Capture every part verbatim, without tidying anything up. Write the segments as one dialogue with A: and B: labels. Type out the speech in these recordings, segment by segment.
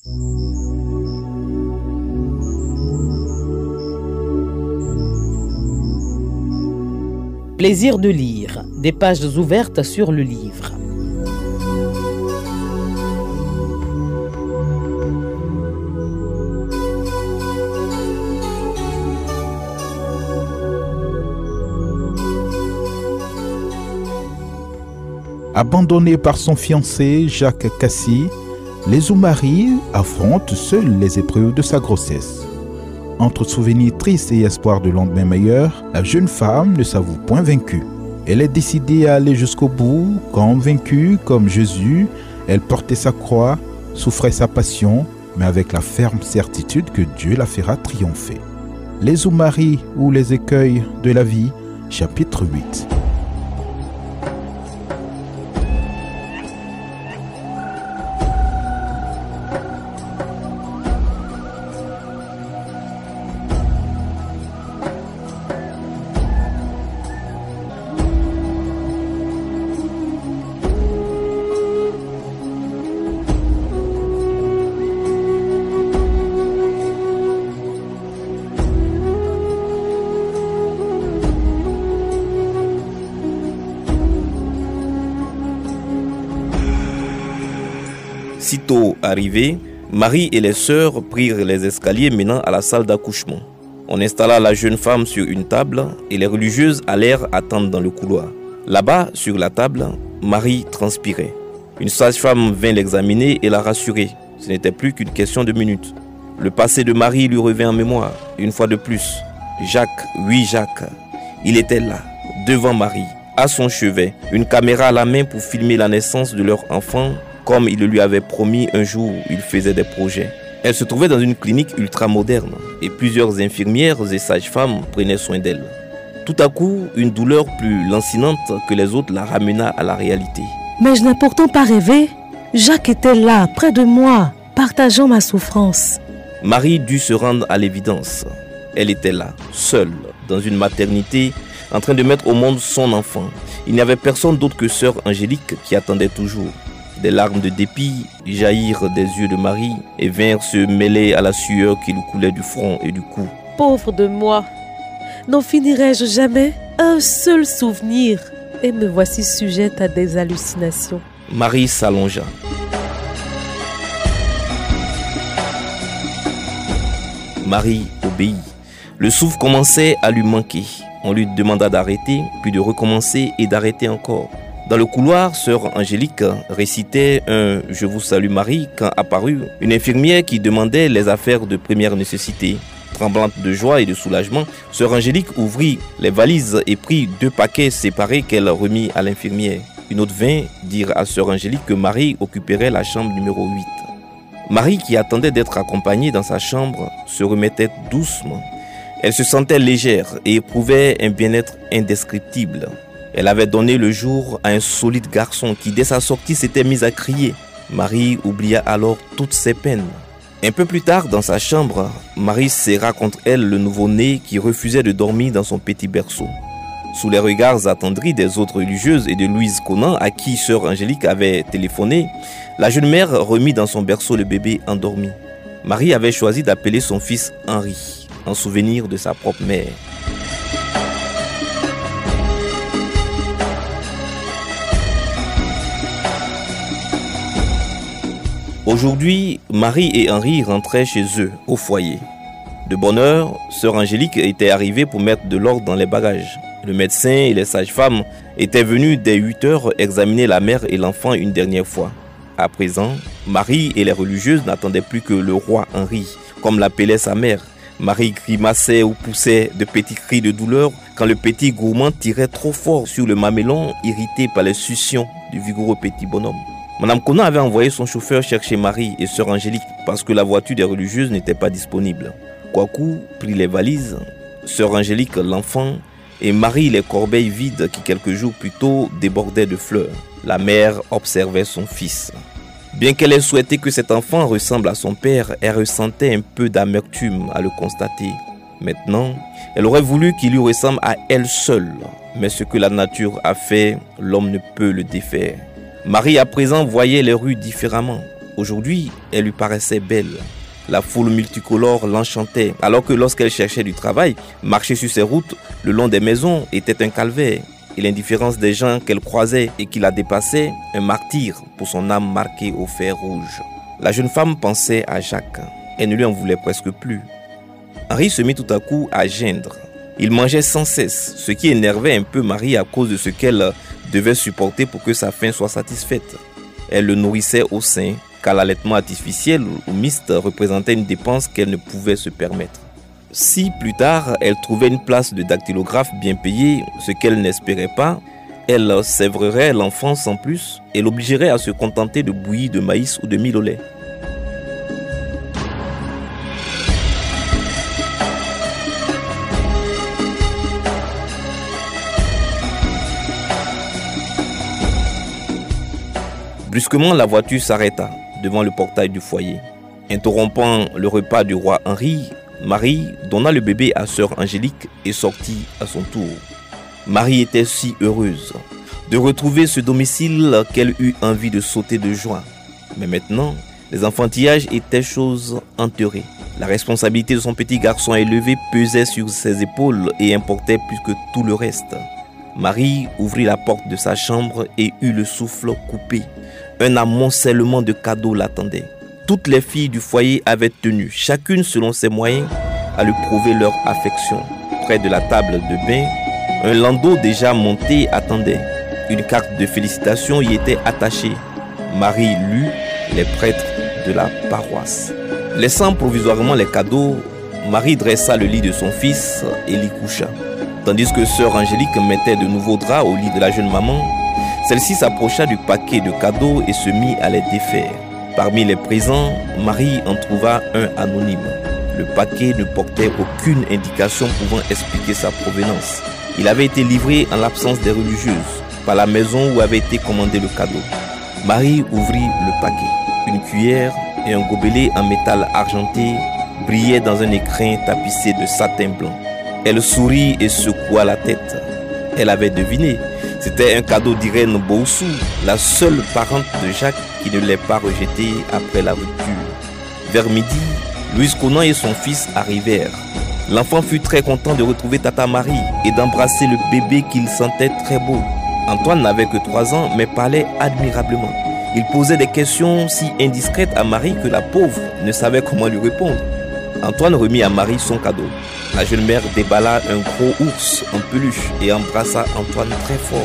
A: Plaisir de lire, des pages ouvertes sur le livre.
B: Abandonné par son fiancé Jacques Cassis, les Oumari affrontent seuls les épreuves de sa grossesse. Entre souvenirs tristes et espoir de lendemain meilleur, la jeune femme ne s'avoue point vaincue. Elle est décidée à aller jusqu'au bout, convaincue comme Jésus, elle portait sa croix, souffrait sa passion, mais avec la ferme certitude que Dieu la fera triompher. Les Oumari ou les écueils de la vie, chapitre huit.
C: Sitôt arrivés, Marie et les sœurs prirent les escaliers menant à la salle d'accouchement. On installa la jeune femme sur une table et les religieuses allèrent attendre dans le couloir. Là-bas, sur la table, Marie transpirait. Une sage-femme vint l'examiner et la rassurer. Ce n'était plus qu'une question de minutes. Le passé de Marie lui revint en mémoire, une fois de plus. Jacques, oui Jacques, il était là, devant Marie, à son chevet, une caméra à la main pour filmer la naissance de leur enfant, comme il le lui avait promis un jour où il faisait des projets. Elle se trouvait dans une clinique ultramoderne et plusieurs infirmières et sages-femmes prenaient soin d'elle. Tout à coup, une douleur plus lancinante que les autres la ramena à la réalité.
D: Mais je n'ai pourtant pas rêvé. Jacques était là, près de moi, partageant ma souffrance.
C: Marie dut se rendre à l'évidence. Elle était là, seule, dans une maternité, en train de mettre au monde son enfant. Il n'y avait personne d'autre que sœur Angélique qui attendait toujours. Des larmes de dépit jaillirent des yeux de Marie et vinrent se mêler à la sueur qui lui coulait du front et du cou.
D: Pauvre de moi, n'en finirai-je jamais? Un seul souvenir, et me voici sujette à des hallucinations.
C: Marie s'allongea. Marie obéit. Le souffle commençait à lui manquer. On lui demanda d'arrêter, puis de recommencer et d'arrêter encore. Dans le couloir, sœur Angélique récitait un « Je vous salue Marie » quand apparut une infirmière qui demandait les affaires de première nécessité. Tremblante de joie et de soulagement, sœur Angélique ouvrit les valises et prit deux paquets séparés qu'elle remit à l'infirmière. Une autre vint dire à sœur Angélique que Marie occuperait la chambre numéro huit. Marie, qui attendait d'être accompagnée dans sa chambre, se remettait doucement. Elle se sentait légère et éprouvait un bien-être indescriptible. Elle avait donné le jour à un solide garçon qui, dès sa sortie, s'était mis à crier. Marie oublia alors toutes ses peines. Un peu plus tard, dans sa chambre, Marie serra contre elle le nouveau-né qui refusait de dormir dans son petit berceau. Sous les regards attendris des autres religieuses et de Louise Conan, à qui sœur Angélique avait téléphoné, la jeune mère remit dans son berceau le bébé endormi. Marie avait choisi d'appeler son fils Henri, en souvenir de sa propre mère. Aujourd'hui, Marie et Henri rentraient chez eux, au foyer. De bonne heure, sœur Angélique était arrivée pour mettre de l'ordre dans les bagages. Le médecin et les sages-femmes étaient venus dès huit heures examiner la mère et l'enfant une dernière fois. À présent, Marie et les religieuses n'attendaient plus que le roi Henri, comme l'appelait sa mère. Marie grimaçait ou poussait de petits cris de douleur quand le petit gourmand tirait trop fort sur le mamelon, irrité par les succions du vigoureux petit bonhomme. Madame Conan avait envoyé son chauffeur chercher Marie et sœur Angélique parce que la voiture des religieuses n'était pas disponible. Kouakou prit les valises, sœur Angélique l'enfant et Marie les corbeilles vides qui quelques jours plus tôt débordaient de fleurs. La mère observait son fils. Bien qu'elle ait souhaité que cet enfant ressemble à son père, elle ressentait un peu d'amertume à le constater. Maintenant, elle aurait voulu qu'il lui ressemble à elle seule. Mais ce que la nature a fait, l'homme ne peut le défaire. Marie à présent voyait les rues différemment. Aujourd'hui, elle lui paraissait belle. La foule multicolore l'enchantait, alors que lorsqu'elle cherchait du travail, marcher sur ces routes, le long des maisons, était un calvaire. Et l'indifférence des gens qu'elle croisait et qui la dépassaient, un martyr pour son âme marquée au fer rouge. La jeune femme pensait à Jacques. Elle ne lui en voulait presque plus. Henri se mit tout à coup à geindre. Il mangeait sans cesse, ce qui énervait un peu Marie à cause de ce qu'elle devait supporter pour que sa faim soit satisfaite. Elle le nourrissait au sein, car l'allaitement artificiel ou mixte représentait une dépense qu'elle ne pouvait se permettre. Si plus tard, elle trouvait une place de dactylographe bien payée, ce qu'elle n'espérait pas, elle sèvrerait l'enfant sans plus et l'obligerait à se contenter de bouillie de maïs ou de mil au lait. Brusquement, la voiture s'arrêta devant le portail du foyer. Interrompant le repas du roi Henri, Marie donna le bébé à sœur Angélique et sortit à son tour. Marie était si heureuse de retrouver ce domicile qu'elle eut envie de sauter de joie. Mais maintenant, les enfantillages étaient chose enterrée. La responsabilité de son petit garçon élevé pesait sur ses épaules et importait plus que tout le reste. Marie ouvrit la porte de sa chambre et eut le souffle coupé. Un amoncellement de cadeaux l'attendait. Toutes les filles du foyer avaient tenu, chacune selon ses moyens, à lui prouver leur affection. Près de la table de bain, un landau déjà monté attendait. Une carte de félicitations y était attachée. Marie lut les prêtres de la paroisse. Laissant provisoirement les cadeaux, Marie dressa le lit de son fils et l'y coucha. Tandis que sœur Angélique mettait de nouveaux draps au lit de la jeune maman, celle-ci s'approcha du paquet de cadeaux et se mit à les défaire. Parmi les présents, Marie en trouva un anonyme. Le paquet ne portait aucune indication pouvant expliquer sa provenance. Il avait été livré en l'absence des religieuses, par la maison où avait été commandé le cadeau. Marie ouvrit le paquet. Une cuillère et un gobelet en métal argenté brillaient dans un écrin tapissé de satin blanc. Elle sourit et secoua la tête. Elle avait deviné. C'était un cadeau d'Irène Boussou, la seule parente de Jacques qui ne l'ait pas rejeté après la rupture. Vers midi, Louise Conan et son fils arrivèrent. L'enfant fut très content de retrouver Tata Marie et d'embrasser le bébé qu'il sentait très beau. Antoine n'avait que trois ans mais parlait admirablement. Il posait des questions si indiscrètes à Marie que la pauvre ne savait comment lui répondre. Antoine remit à Marie son cadeau. La jeune mère déballa un gros ours en peluche et embrassa Antoine très fort.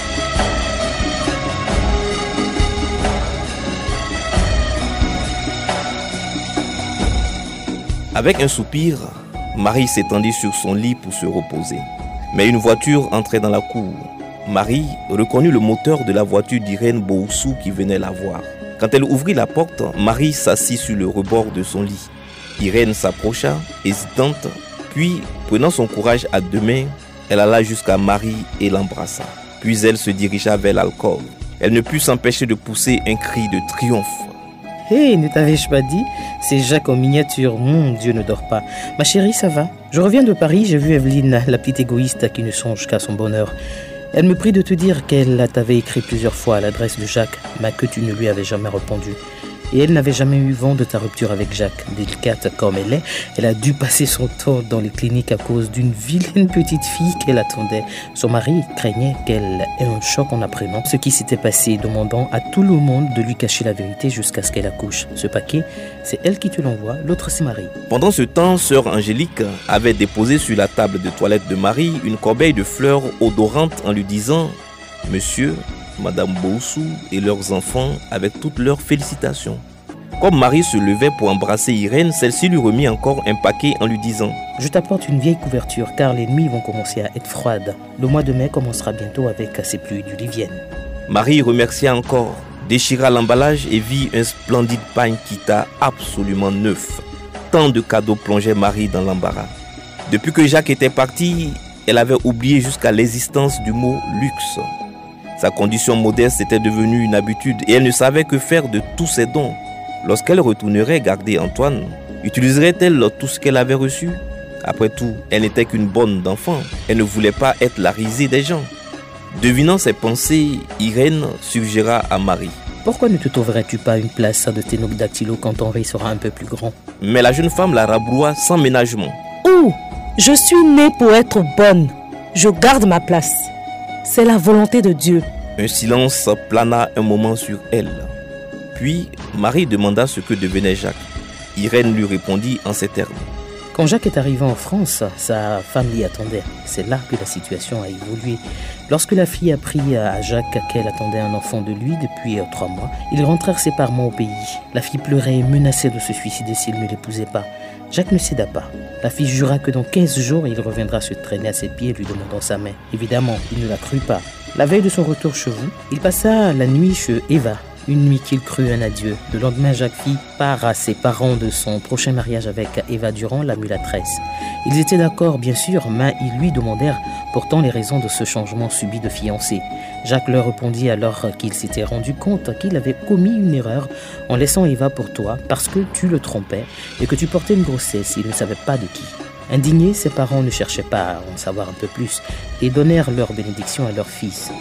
C: Avec un soupir, Marie s'étendit sur son lit pour se reposer. Mais une voiture entrait dans la cour. Marie reconnut le moteur de la voiture d'Irène Boussou qui venait la voir. Quand elle ouvrit la porte, Marie s'assit sur le rebord de son lit. Irène s'approcha, hésitante, puis, prenant son courage à deux mains, elle alla jusqu'à Marie et l'embrassa. Puis elle se dirigea vers l'alcôve. Elle ne put s'empêcher de pousser un cri de triomphe.
A: Hé, hey, ne t'avais-je pas dit? C'est Jacques en miniature. Mon Dieu ne dort pas. Ma chérie, ça va? Je reviens de Paris, j'ai vu Evelyne, la petite égoïste qui ne songe qu'à son bonheur. Elle me prie de te dire qu'elle t'avait écrit plusieurs fois à l'adresse de Jacques, mais que tu ne lui avais jamais répondu. Et elle n'avait jamais eu vent de ta rupture avec Jacques. Délicate comme elle est, elle a dû passer son temps dans les cliniques à cause d'une vilaine petite fille qu'elle attendait. Son mari craignait qu'elle ait un choc en apprenant ce qui s'était passé, demandant à tout le monde de lui cacher la vérité jusqu'à ce qu'elle accouche. Ce paquet, c'est elle qui te l'envoie, l'autre c'est Marie.
C: Pendant ce temps, sœur Angélique avait déposé sur la table de toilette de Marie une corbeille de fleurs odorantes en lui disant « Monsieur, Madame Boussou et leurs enfants avec toutes leurs félicitations. » Comme Marie se levait pour embrasser Irène, celle-ci lui remit encore un paquet en lui disant «
A: Je t'apporte une vieille couverture car les nuits vont commencer à être froides. Le mois de mai commencera bientôt avec ces pluies diluviennes. »
C: Marie remercia encore, déchira l'emballage et vit un splendide pagne Kita absolument neuf. Tant de cadeaux plongeaient Marie dans l'embarras. Depuis que Jacques était parti, elle avait oublié jusqu'à l'existence du mot « luxe ». Sa condition modeste était devenue une habitude et elle ne savait que faire de tous ses dons. Lorsqu'elle retournerait garder Antoine, utiliserait-elle tout ce qu'elle avait reçu? Après tout, elle n'était qu'une bonne d'enfant. Elle ne voulait pas être la risée des gens. Devinant ses pensées, Irène suggéra à Marie.
A: « Pourquoi ne te trouverais-tu pas une place de sténodactylo quand Henri sera un peu plus grand?
C: Mais la jeune femme la rabroua sans ménagement.
D: Ouh, je suis née pour être bonne. Je garde ma place. C'est la volonté de Dieu.
C: Un silence plana un moment sur elle. Puis, Marie demanda ce que devenait Jacques. Irène lui répondit en ces termes.
A: Quand Jacques est arrivé en France, sa femme l'y attendait. C'est là que la situation a évolué. Lorsque la fille apprit à Jacques qu'elle attendait un enfant de lui depuis trois mois, ils rentrèrent séparément au pays. La fille pleurait et menaçait de se suicider s'il ne l'épousait pas. Jacques ne céda pas. La fille jura que dans quinze jours, il reviendra se traîner à ses pieds, lui demandant sa main. Évidemment, il ne la crut pas. La veille de son retour chez vous, il passa la nuit chez Eva. Une nuit qu'il crut un adieu. Le lendemain, Jacques fit part à ses parents de son prochain mariage avec Eva Durand, la mulâtresse. Ils étaient d'accord, bien sûr, mais ils lui demandèrent pourtant les raisons de ce changement subi de fiancée. Jacques leur répondit alors qu'il s'était rendu compte qu'il avait commis une erreur en laissant Eva pour toi parce que tu le trompais et que tu portais une grossesse. Il ne savait pas de qui. Indignés, ses parents ne cherchaient pas à en savoir un peu plus et donnèrent leur bénédiction à leur fils.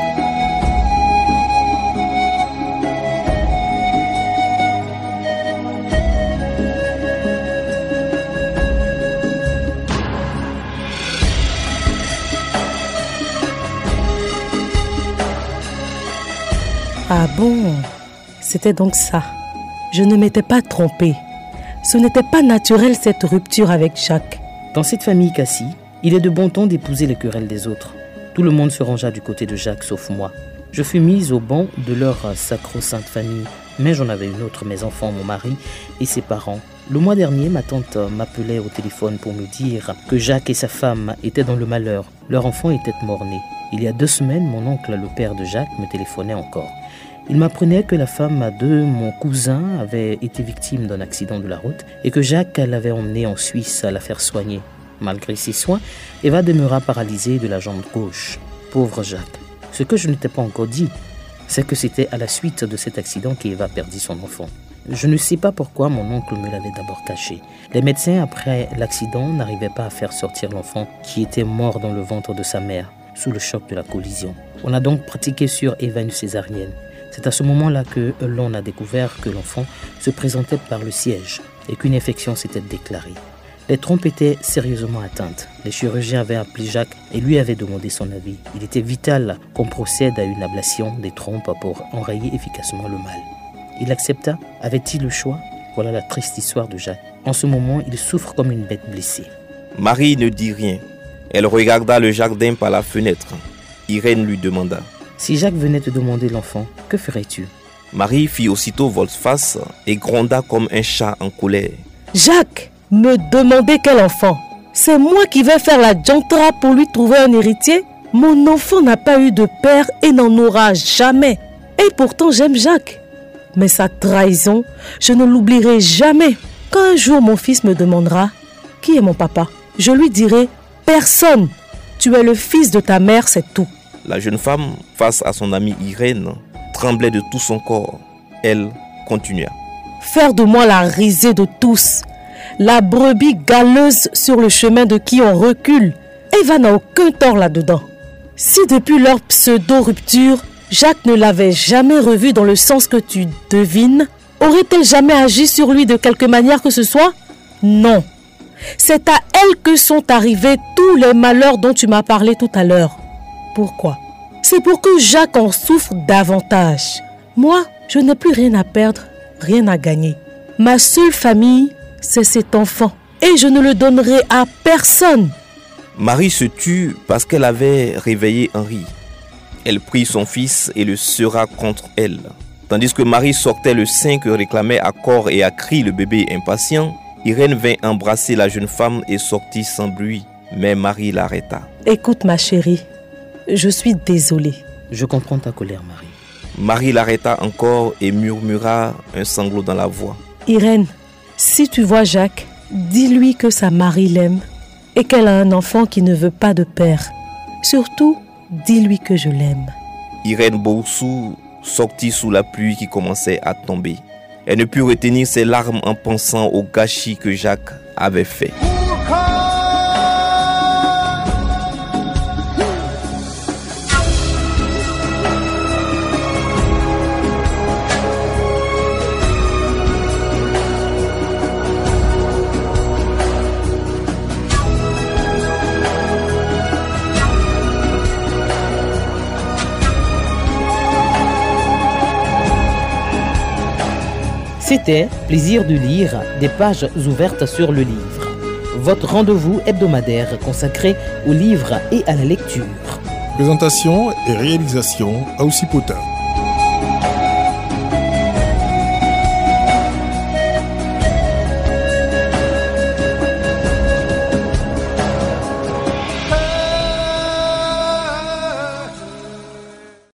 D: Ah bon, c'était donc ça. Je ne m'étais pas trompée. Ce n'était pas naturel cette rupture avec Jacques.
A: Dans cette famille Cassie, il est de bon ton d'épouser les querelles des autres. Tout le monde se rangea du côté de Jacques sauf moi. Je fus mise au banc de leur sacro-sainte famille, mais j'en avais une autre, mes enfants, mon mari et ses parents. Le mois dernier, ma tante m'appelait au téléphone pour me dire que Jacques et sa femme étaient dans le malheur. Leur enfant était mort-né. Il y a deux semaines, mon oncle, le père de Jacques, me téléphonait encore. Il m'apprenait que la femme de mon cousin avait été victime d'un accident de la route et que Jacques l'avait emmenée en Suisse à la faire soigner. Malgré ses soins, Eva demeura paralysée de la jambe gauche. Pauvre Jacques. Ce que je ne t'ai pas encore dit, c'est que c'était à la suite de cet accident qu'Eva perdit son enfant. Je ne sais pas pourquoi mon oncle me l'avait d'abord caché. Les médecins, après l'accident, n'arrivaient pas à faire sortir l'enfant qui était mort dans le ventre de sa mère, sous le choc de la collision. On a donc pratiqué sur Eva une césarienne. C'est à ce moment-là que l'on a découvert que l'enfant se présentait par le siège et qu'une infection s'était déclarée. Les trompes étaient sérieusement atteintes. Les chirurgiens avaient appelé Jacques et lui avaient demandé son avis. Il était vital qu'on procède à une ablation des trompes pour enrayer efficacement le mal. Il accepta. Avait-il le choix? Voilà la triste histoire de Jacques. En ce moment, il souffre comme une bête blessée.
C: Marie ne dit rien. Elle regarda le jardin par la fenêtre. Irène lui demanda.
A: Si Jacques venait te demander l'enfant, que ferais-tu?
C: Marie fit aussitôt volte-face et gronda comme un chat en colère.
D: Jacques, me demander quel enfant? C'est moi qui vais faire la jantra pour lui trouver un héritier? Mon enfant n'a pas eu de père et n'en aura jamais. Et pourtant j'aime Jacques. Mais sa trahison, je ne l'oublierai jamais. Quand un jour mon fils me demandera « Qui est mon papa ?» je lui dirai « Personne. Tu es le fils de ta mère, c'est tout. »
C: La jeune femme, face à son amie Irène, tremblait de tout son corps. Elle continua.
D: Faire de moi la risée de tous, la brebis galeuse sur le chemin de qui on recule. Eva n'a aucun tort là-dedans. Si depuis leur pseudo-rupture, Jacques ne l'avait jamais revu dans le sens que tu devines, aurait-elle jamais agi sur lui de quelque manière que ce soit? Non. C'est à elle que sont arrivés tous les malheurs dont tu m'as parlé tout à l'heure. Pourquoi? C'est pour que Jacques en souffre davantage. Moi, je n'ai plus rien à perdre, rien à gagner. Ma seule famille, c'est cet enfant. Et je ne le donnerai à personne.
C: Marie se tut parce qu'elle avait réveillé Henri. Elle prit son fils et le serra contre elle. Tandis que Marie sortait le sein que réclamait à corps et à cri le bébé impatient, Irène vint embrasser la jeune femme et sortit sans bruit. Mais Marie l'arrêta.
D: Écoute ma chérie, je suis désolée.
A: Je comprends ta colère, Marie.
C: Marie l'arrêta encore et murmura un sanglot dans la voix.
D: Irène, si tu vois Jacques, dis-lui que sa Marie l'aime et qu'elle a un enfant qui ne veut pas de père. Surtout, dis-lui que je l'aime.
C: Irène Boussou sortit sous la pluie qui commençait à tomber. Elle ne put retenir ses larmes en pensant au gâchis que Jacques avait fait.
A: C'était Plaisir de lire, des pages ouvertes sur le livre. Votre rendez-vous hebdomadaire consacré au livre et à la lecture.
E: Présentation et réalisation Aousi Potin.